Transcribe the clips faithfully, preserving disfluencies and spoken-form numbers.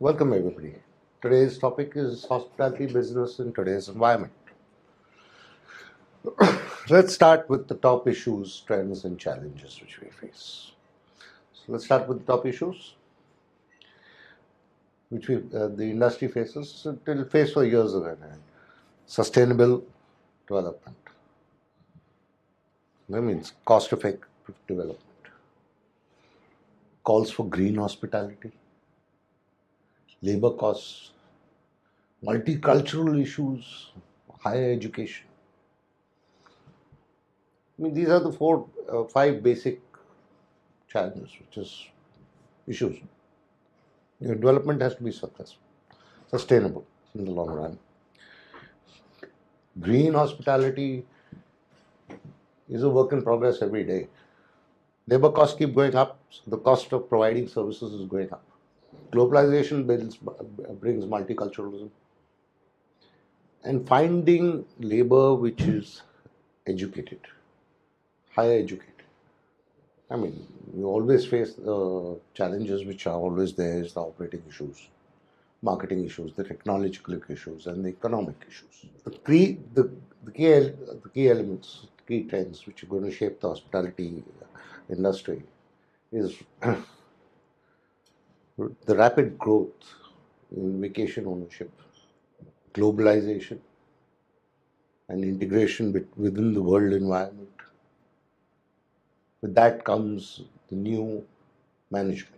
Welcome everybody. Today's topic is hospitality business in today's environment. Let's start with the top issues, trends, and challenges which we face. So let's start with the top issues which we, uh, the industry faces. It will face for years ahead. Sustainable development. That means cost-effective development. Calls for green hospitality. Labor costs. Multicultural issues. Higher education. I mean, these are the four, uh, five basic challenges, which is issues. Your development has to be successful, sustainable in the long run. Green hospitality is a work in progress every day. Labor costs keep going up, so the cost of providing services is going up. Globalization builds, brings multiculturalism. And finding labor which is educated, higher educated. I mean, you always face the challenges which are always there is the operating issues, marketing issues, the technological issues, and the economic issues. The key, the, the key, the key elements, key trends which are going to shape the hospitality industry is the rapid growth in vacation ownership, globalization, and integration within the world environment. With that comes the new management.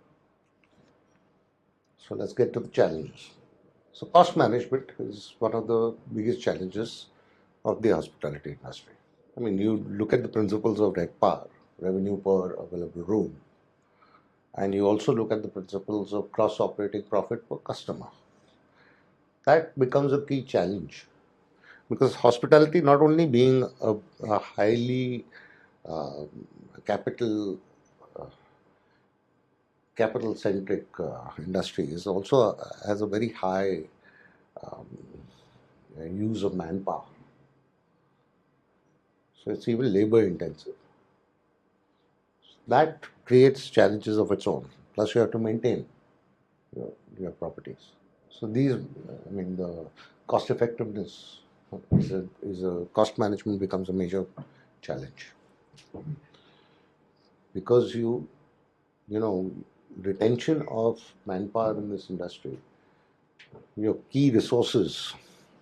So let's get to the challenges. So cost management is one of the biggest challenges of the hospitality industry. I mean, you look at the principles of RevPAR, revenue per available room, and you also look at the principles of gross operating profit per customer. That becomes a key challenge because hospitality, not only being a, a highly uh, capital uh, capital centric uh, industry, is also uh, has a very high um, use of manpower. So it's even labor intensive. That creates challenges of its own. Plus, you have to maintain your, your properties. So these, I mean, the cost effectiveness is a, is a cost management becomes a major challenge because you, you know, retention of manpower in this industry, your key resources,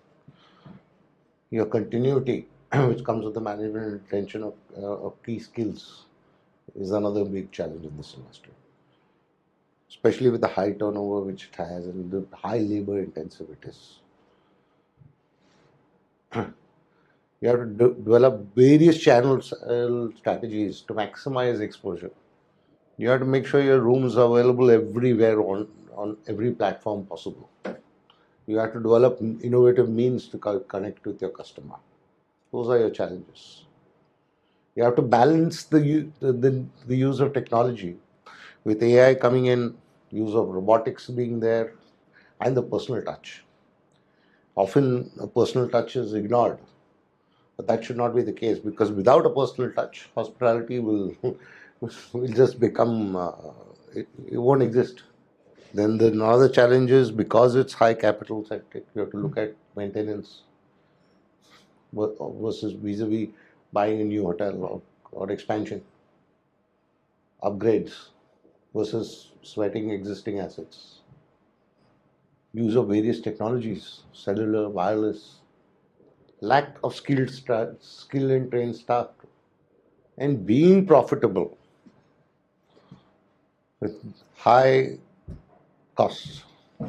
your continuity, which comes with the management and retention of, uh, of key skills, is another big challenge in this industry, especially with the high turnover which it has and the high labor intensive it is. You have to de develop various channels uh, strategies to maximize exposure. You have to make sure your rooms are available everywhere on, on every platform possible. You have to develop innovative means to co connect with your customer. Those are your challenges. You have to balance the, the, the, the use of technology with A I coming in, use of robotics being there, and the personal touch. Often a personal touch is ignored, but that should not be the case because without a personal touch, hospitality will, will just become, uh, it, it won't exist. Then the another challenge is because it's high capital centric, you have to look at maintenance versus vis-a-vis buying a new hotel or, or expansion, upgrades versus sweating existing assets, use of various technologies, cellular, wireless, lack of skilled staff, skill and trained staff, and being profitable with high costs.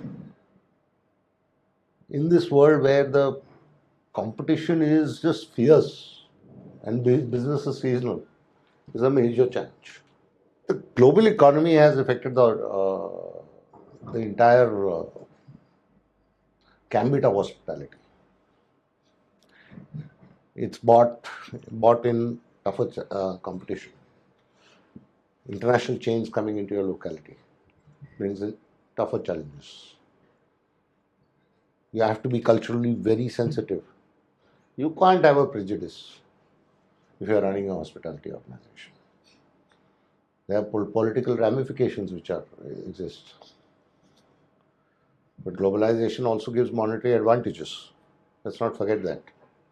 In this world where the competition is just fierce and business is seasonal, is a major challenge. The global economy has affected the, uh, the entire uh, gambit of hospitality. It's bought, bought in tougher uh, competition. International chains coming into your locality brings in tougher challenges. You have to be culturally very sensitive. You can't have a prejudice if you're running a hospitality organization. There are political ramifications which are exist. But globalization also gives monetary advantages. Let's not forget that.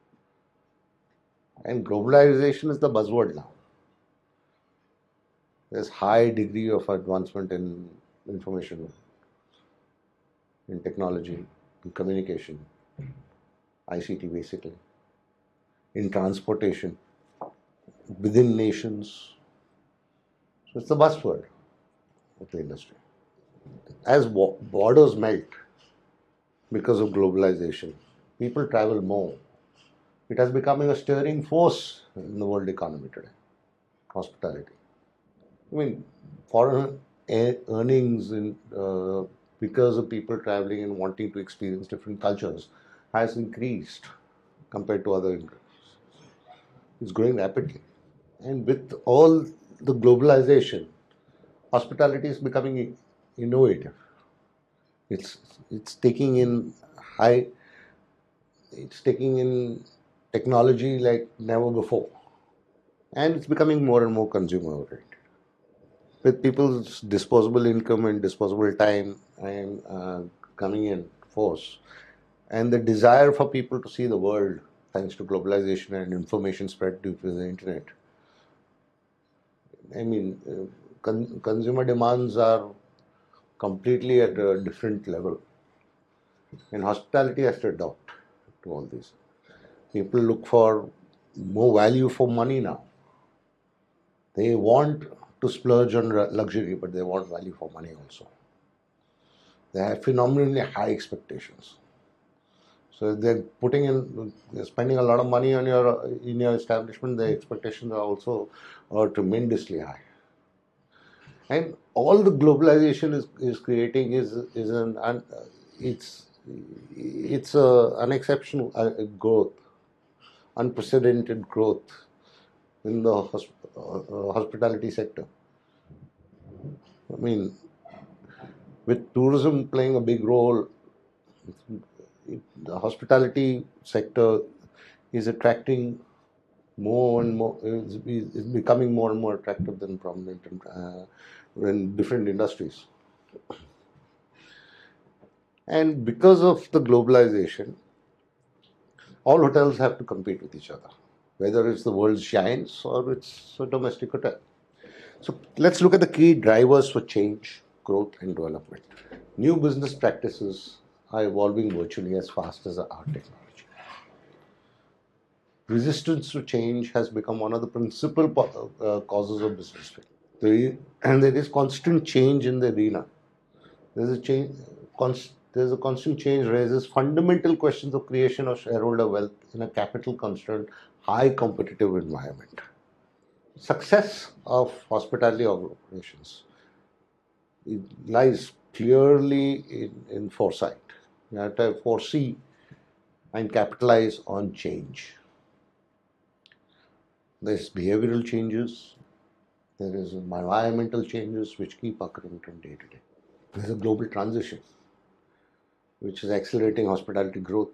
And globalization is the buzzword now. There's high degree of advancement in information, in technology, in communication, I C T basically, in transportation, within nations. So it's the buzzword of the industry. As borders melt because of globalization, people travel more. It has become a steering force in the world economy today. Hospitality. I mean, foreign earnings in, uh, because of people traveling and wanting to experience different cultures has increased compared to other industries. It's growing rapidly. And with all the globalization, hospitality is becoming innovative. It's it's taking in high, it's taking in technology like never before, and it's becoming more and more consumer oriented. With people's disposable income and disposable time and uh, coming in force, and the desire for people to see the world thanks to globalization and information spread due to the internet. I mean, uh, con- consumer demands are completely at a different level, and hospitality has to adopt to all this. People look for more value for money now. They want to splurge on luxury, but they want value for money also. They have phenomenally high expectations. So if they're putting in, they're spending a lot of money on your in your establishment. The expectations are also uh, tremendously high. And all the globalization is, is creating is is an, an it's it's a, an exceptional uh, growth, unprecedented growth in the hosp- uh, hospitality sector. I mean, with tourism playing a big role, it, the hospitality sector is attracting more and more, is, is becoming more and more attractive than prominent in, uh, in different industries. And because of the globalization, all hotels have to compete with each other, whether it's the world's giants or it's a domestic hotel. So let's look at the key drivers for change, growth, and development. New business practices are evolving virtually as fast as our technology. Resistance to change has become one of the principal uh, causes of business failure. And there is constant change in the arena. There's a change. Const, there's a constant change raises fundamental questions of creation of shareholder wealth in a capital constrained, high competitive environment. Success of hospitality operations, it lies clearly in, in foresight. You have to foresee and capitalize on change. There's behavioral changes, there is environmental changes which keep occurring from day to day. There's a global transition which is accelerating hospitality growth.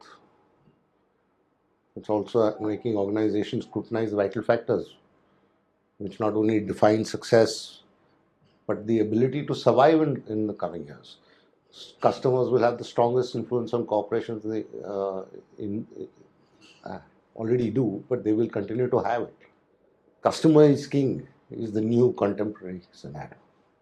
It's also making organizations scrutinize vital factors which not only define success but the ability to survive in, in the coming years. Customers will have the strongest influence on corporations they uh, in, uh, already do, but they will continue to have it. Customer is king is the new contemporary scenario.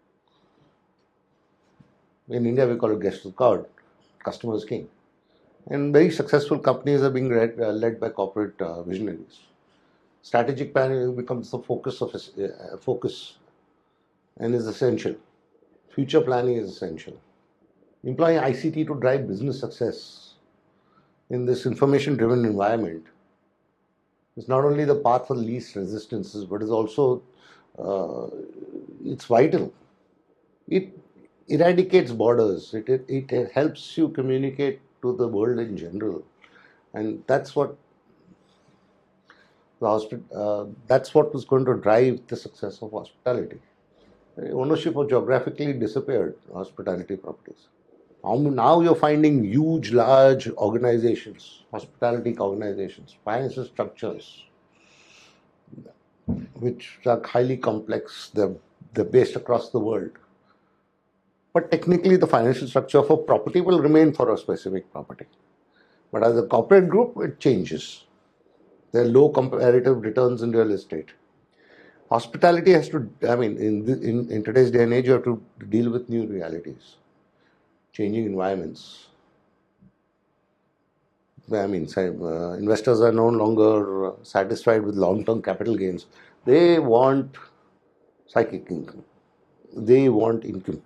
In India, we call it guest of God. Customer is king. And very successful companies are being led, uh, led by corporate uh, visionaries. Strategic planning becomes the focus of uh, focus and is essential. Future planning is essential. Employing I C T to drive business success in this information-driven environment is not only the path for least resistances, but is also uh, it's vital. It eradicates borders. It, it it helps you communicate to the world in general, and that's what the hospital. Uh, that's what was going to drive the success of hospitality. Ownership of geographically disappeared hospitality properties. Now you're finding huge, large organizations, hospitality organizations, financial structures, which are highly complex. They're, they're based across the world. But technically, the financial structure of a property will remain for a specific property. But as a corporate group, it changes. There are low comparative returns in real estate. Hospitality has to, I mean, in, the, in, in today's day and age, you have to deal with new realities, changing environments. I mean, uh, investors are no longer satisfied with long-term capital gains. They want psychic income. They want income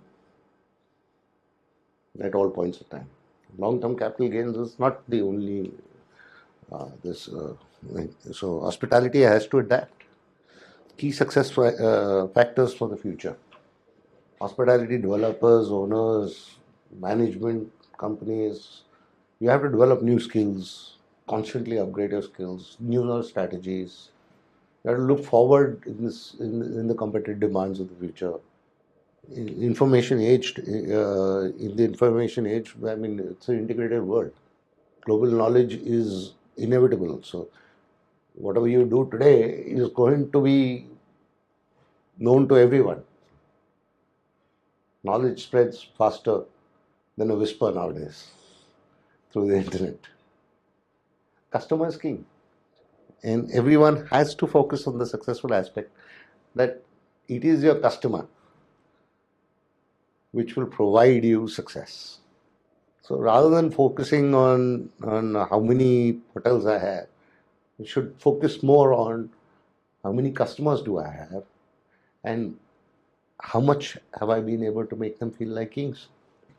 at all points of time. Long-term capital gains is not the only uh, this. Uh, so hospitality has to adapt. Key success uh, factors for the future. Hospitality developers, owners, management companies, you have to develop new skills, constantly upgrade your skills, newer strategies. You have to look forward in this in, in the competitive demands of the future. Information age, uh, in the information age, I mean, it's an integrated world. Global knowledge is inevitable. So whatever you do today is going to be known to everyone. Knowledge spreads faster than a whisper nowadays through the internet. Customer is king. And everyone has to focus on the successful aspect that it is your customer which will provide you success. So rather than focusing on, on how many hotels I have, you should focus more on how many customers do I have and how much have I been able to make them feel like kings.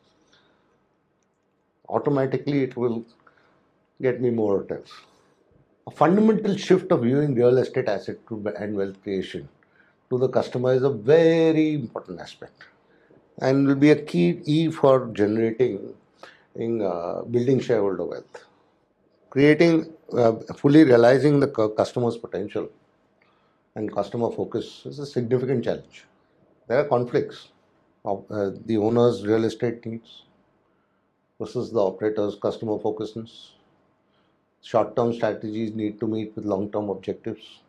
Automatically it will get me more hotels. A fundamental shift of viewing real estate asset and wealth creation to the customer is a very important aspect and will be a key E for generating in uh, building shareholder wealth. Creating, uh, fully realizing the customer's potential and customer focus is a significant challenge. There are conflicts of uh, the owner's real estate needs versus the operator's customer focusedness. Short-term strategies need to meet with long-term objectives.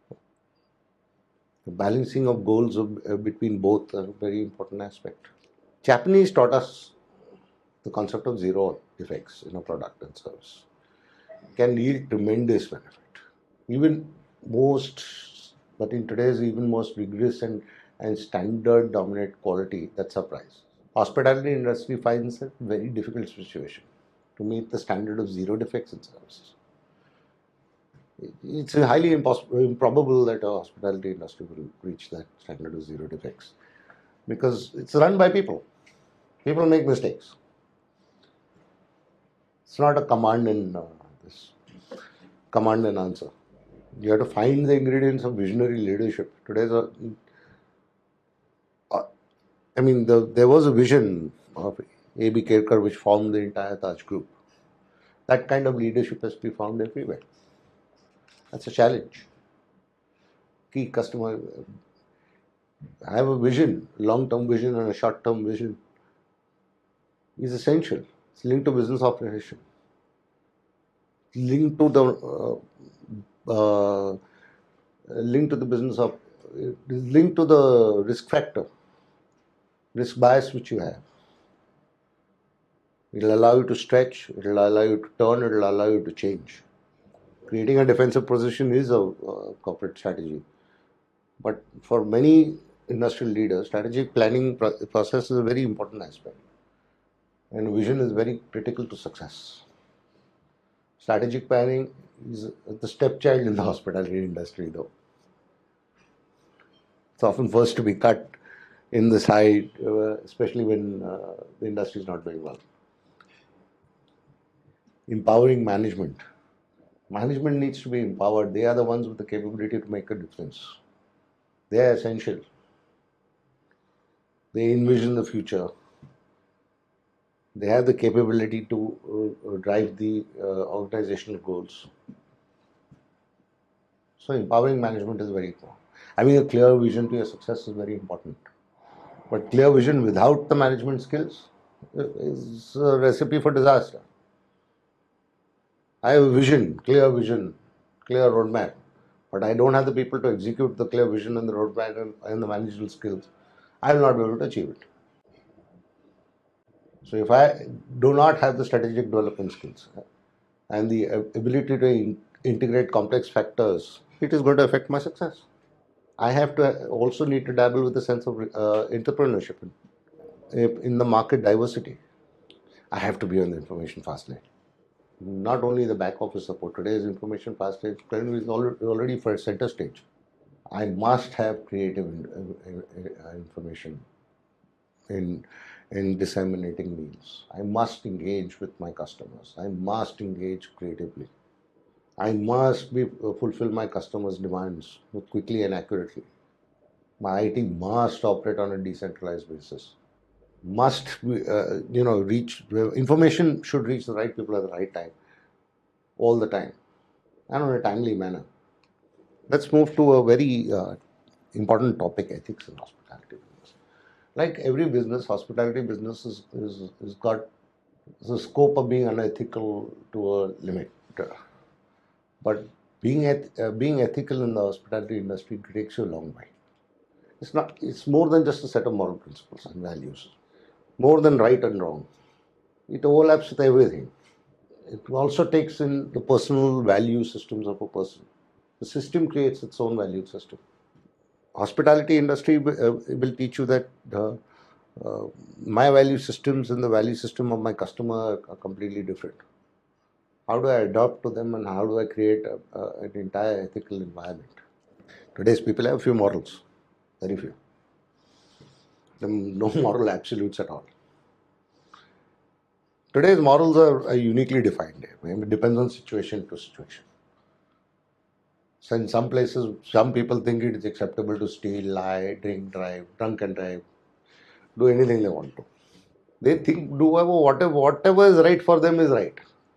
The balancing of goals of, uh, between both are a very important aspect. Japanese taught us the concept of zero defects in a product and service. It can yield tremendous benefit. Even most, but in today's even most rigorous and, and standard dominant quality, that surprise. Hospitality industry finds a very difficult situation to meet the standard of zero defects in services. It's highly improbable that a hospitality industry will reach that standard of zero defects because it's run by people. People make mistakes. It's not a command and uh, this command and answer. You have to find the ingredients of visionary leadership. Today's, a, uh, I mean, the, there was a vision of A B Kerkar which formed the entire Taj group. That kind of leadership has to be found everywhere. That's a challenge. Key customer. I have a vision, long-term vision and a short-term vision is essential. It's linked to business operation. Linked to the uh, uh, linked to the business of linked to the risk factor, risk bias which you have. It will allow you to stretch. It will allow you to turn. It will allow you to change. Creating a defensive position is a uh, corporate strategy, but for many industrial leaders, strategic planning process is a very important aspect, and vision is very critical to success. Strategic planning is the stepchild in the hospitality industry, though. It's often first to be cut in the side, uh, especially when uh, the industry is not doing well. Empowering management. Management needs to be empowered. They are the ones with the capability to make a difference. They are essential. They envision the future. They have the capability to uh, drive the uh, organizational goals. So empowering management is very important. Having a clear vision to your success is very important. But clear vision without the management skills is a recipe for disaster. I have a vision, clear vision, clear roadmap, but I don't have the people to execute the clear vision and the roadmap and, and the managerial skills. I will not be able to achieve it. So if I do not have the strategic development skills and the ability to in- integrate complex factors, it is going to affect my success. I have to also need to dabble with a sense of uh, entrepreneurship in, in the market diversity. I have to be on the information fast lane. Not only the back office support. Today's information fast lane is already for center stage. I must have creative information in in disseminating meals. I must engage with my customers. I must engage creatively. I must be uh, fulfill my customers' demands quickly and accurately. My I T must operate on a decentralized basis. Must be, uh, you know reach information should reach the right people at the right time, all the time, and in a timely manner. Let's move to a very uh, important topic: ethics in hospitality business. Like every business, hospitality business is is, is got the scope of being unethical to a limit. But being eth- uh, being ethical in the hospitality industry takes you a long way. It's not. It's more than just a set of moral principles and values. More than right and wrong. It overlaps with everything. It also takes in the personal value systems of a person. The system creates its own value system. Hospitality industry uh, will teach you that uh, uh, my value systems and the value system of my customer are completely different. How do I adapt to them, and how do I create a, a, an entire ethical environment? Today's people have few morals, very few. No moral absolutes at all. Today's morals are, are uniquely defined. It depends on situation to situation. So in some places, some people think it is acceptable to steal, lie, drink, drive, drunk and drive, do anything they want to. They think do whatever whatever is right for them is right.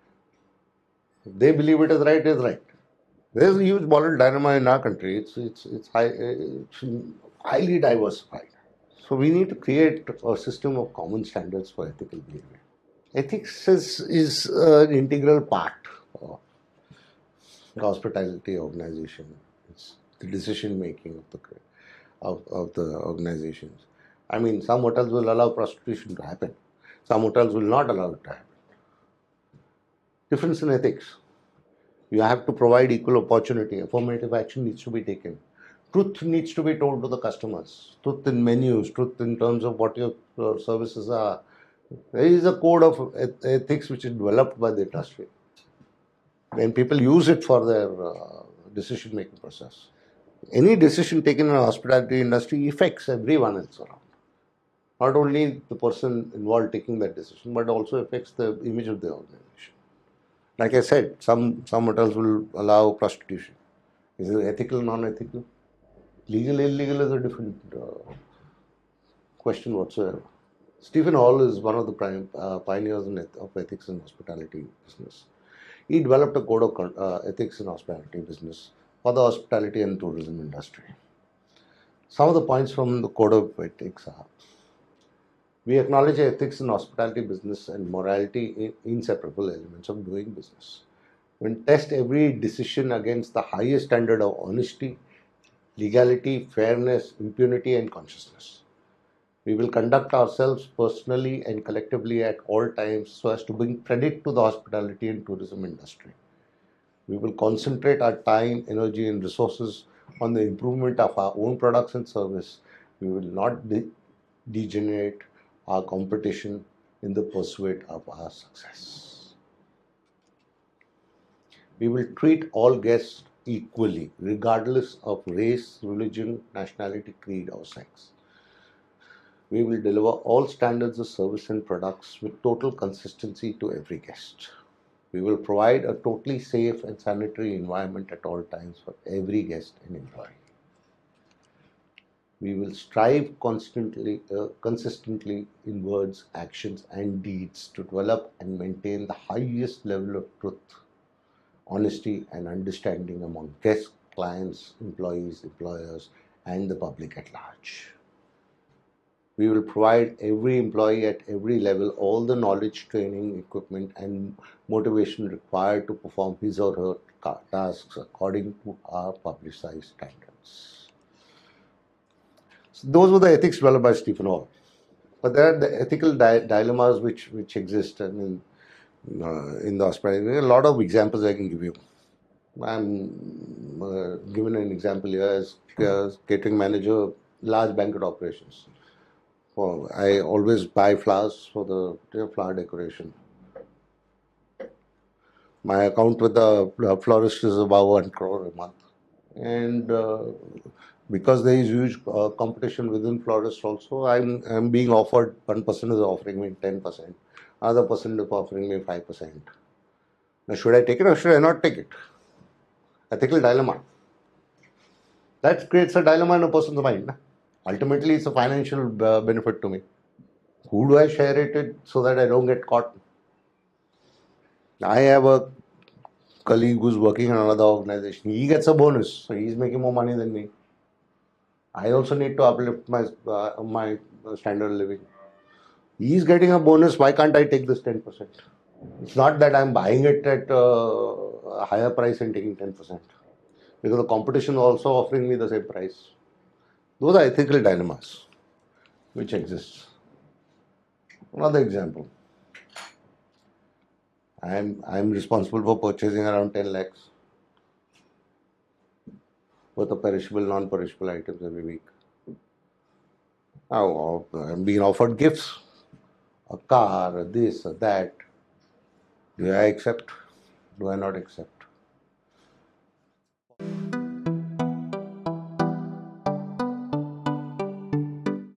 If they believe it is right, it is right. There is a huge moral dilemma in our country. It's it's it's, high, it's highly diversified. So we need to create a system of common standards for ethical behavior. Ethics is, is an integral part of the hospitality organization. It's the decision making of the of, of the organizations. I mean, some hotels will allow prostitution to happen. Some hotels will not allow it to happen. Difference in ethics. You have to provide equal opportunity. Affirmative action needs to be taken. Truth needs to be told to the customers. Truth in menus, truth in terms of what your uh, services are. There is a code of ethics which is developed by the industry. And people use it for their uh, decision-making process. Any decision taken in the hospitality industry affects everyone else around. Not only the person involved taking that decision, but also affects the image of the organization. Like I said, some, some hotels will allow prostitution. Is it ethical, non-ethical? Legal, illegal is a different uh, question whatsoever. Stephen Hall is one of the prime, uh, pioneers in eth- of ethics in hospitality business. He developed a code of uh, ethics in hospitality business for the hospitality and tourism industry. Some of the points from the code of ethics are: we acknowledge ethics in hospitality business and morality in inseparable elements of doing business. We test every decision against the highest standard of honesty, legality, fairness, impunity, and consciousness. We will conduct ourselves personally and collectively at all times so as to bring credit to the hospitality and tourism industry. We will concentrate our time, energy, and resources on the improvement of our own products and service. We will not de- degenerate our competition in the pursuit of our success. We will treat all guests equally, regardless of race, religion, nationality, creed, or sex. We will deliver all standards of service and products with total consistency to every guest. We will provide a totally safe and sanitary environment at all times for every guest and employee. We will strive constantly, uh, consistently in words, actions, and deeds to develop and maintain the highest level of truth, honesty, and understanding among guests, clients, employees, employers, and the public at large. We will provide every employee at every level all the knowledge, training, equipment, and motivation required to perform his or her tasks according to our publicized standards. So those were the ethics developed by Stephen Hall. But there are the ethical di- dilemmas which which exist. I mean, uh, in the hospitality, there are a lot of examples I can give you. I'm uh, given an example here as uh, catering manager, large banquet operations. For I always buy flowers for the you know, flower decoration. My account with the uh, florist is about one crore a month, and uh, because there is huge uh, competition within florists also, I'm I'm being offered, one person is offering me ten percent, other person is offering me five percent. Now, should I take it or should I not take it? Ethical dilemma. That creates a dilemma in a person's mind. Ultimately, it's a financial uh, benefit to me. Who do I share it with so that I don't get caught? I have a colleague who's working in another organization. He gets a bonus, so he's making more money than me. I also need to uplift my uh, my standard of living. He's getting a bonus. Why can't I take this ten percent? It's not that I'm buying it at uh, a higher price and taking ten percent because the competition is also offering me the same price. Those are ethical dilemmas which exist. Another example. I'm I'm responsible for purchasing around ten lakhs worth of perishable, non-perishable items every week. Now I'm being offered gifts, a car, a this, a that. Do I accept? Do I not accept?